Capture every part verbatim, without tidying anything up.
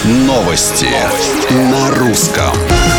Новости на русском.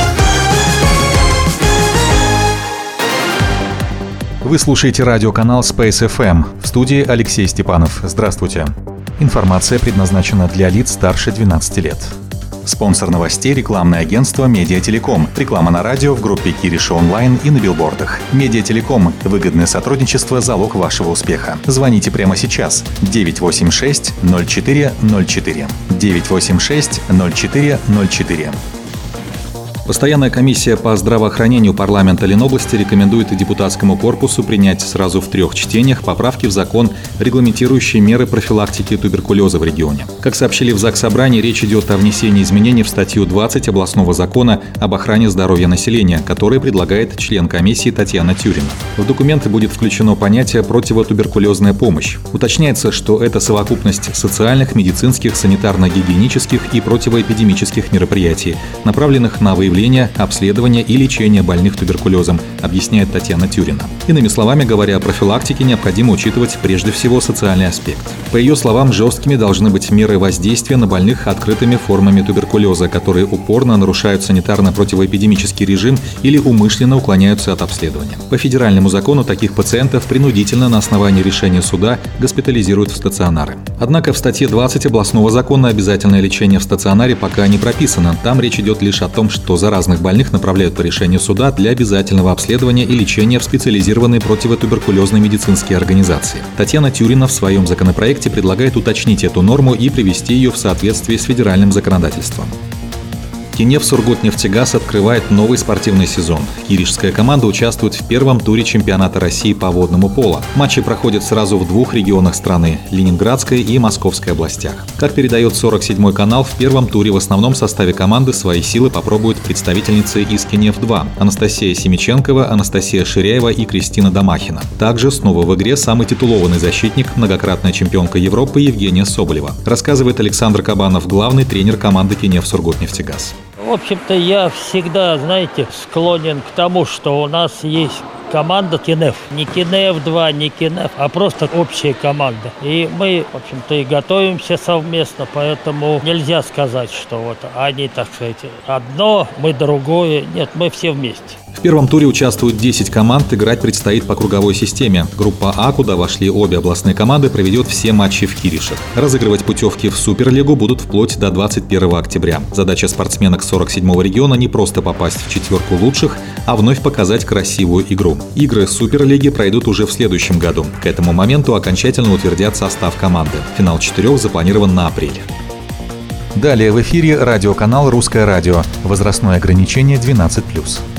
Вы слушаете радиоканал Space эф эм. В студии Алексей Степанов. Здравствуйте. Информация предназначена для лиц старше двенадцати лет. Спонсор новостей — рекламное агентство «Медиателеком». Реклама на радио, в группе Кириша онлайн и на билбордах. «Медиателеком» — выгодное сотрудничество — залог вашего успеха. Звоните прямо сейчас. девять восемь шесть ноль четыре ноль четыре. девять восемь шесть ноль четыре ноль четыре. Постоянная комиссия по здравоохранению парламента Ленобласти рекомендует депутатскому корпусу принять сразу в трех чтениях поправки в закон, регламентирующие меры профилактики туберкулеза в регионе. Как сообщили в Заксобрании, речь идет о внесении изменений в статью двадцать областного закона об охране здоровья населения, который предлагает член комиссии Татьяна Тюрина. В документы будет включено понятие «противотуберкулезная помощь». Уточняется, что это совокупность социальных, медицинских, санитарно-гигиенических и противоэпидемических мероприятий, направленных на выявление обследование и лечение больных туберкулезом, объясняет Татьяна Тюрина. Иными словами говоря, о профилактике необходимо учитывать прежде всего социальный аспект. По ее словам, жесткими должны быть меры воздействия на больных открытыми формами туберкулеза, которые упорно нарушают санитарно-противоэпидемический режим или умышленно уклоняются от обследования. По федеральному закону таких пациентов принудительно на основании решения суда госпитализируют в стационары. Однако в статье двадцать областного закона обязательное лечение в стационаре пока не прописано. Там речь идет лишь о том, что за разных больных направляют по решению суда для обязательного обследования и лечения в специализированные противотуберкулезные медицинские организации. Татьяна Тюрина в своем законопроекте предлагает уточнить эту норму и привести ее в соответствие с федеральным законодательством. Кинев Сургутнефтегаз открывает новый спортивный сезон. Киришская команда участвует в первом туре чемпионата России по водному поло. Матчи проходят сразу в двух регионах страны – Ленинградской и Московской областях. Как передает сорок седьмой канал, в первом туре в основном составе команды свои силы попробуют представительницы из Кинев-два – Анастасия Семиченкова, Анастасия Ширяева и Кристина Домахина. Также снова в игре самый титулованный защитник, многократная чемпионка Европы Евгения Соболева. Рассказывает Александр Кабанов, главный тренер команды Кинев Сургутнефтегаз. В общем-то, я всегда, знаете, склонен к тому, что у нас есть команда Кинев. Не Кинев-два, не Кинев, а просто общая команда. И мы, в общем-то, и готовимся совместно, поэтому нельзя сказать, что вот они, так сказать, одно, мы другое. Нет, мы все вместе. В первом туре участвуют десять команд, играть предстоит по круговой системе. Группа А, куда вошли обе областные команды, проведет все матчи в Киришах. Разыгрывать путевки в Суперлигу будут вплоть до двадцать первого октября. Задача спортсменок сорок седьмого региона не просто попасть в четверку лучших, а вновь показать красивую игру. Игры Суперлиги пройдут уже в следующем году. К этому моменту окончательно утвердят состав команды. Финал четырех запланирован на апрель. Далее в эфире радиоканал «Русское радио». Возрастное ограничение двенадцать плюс.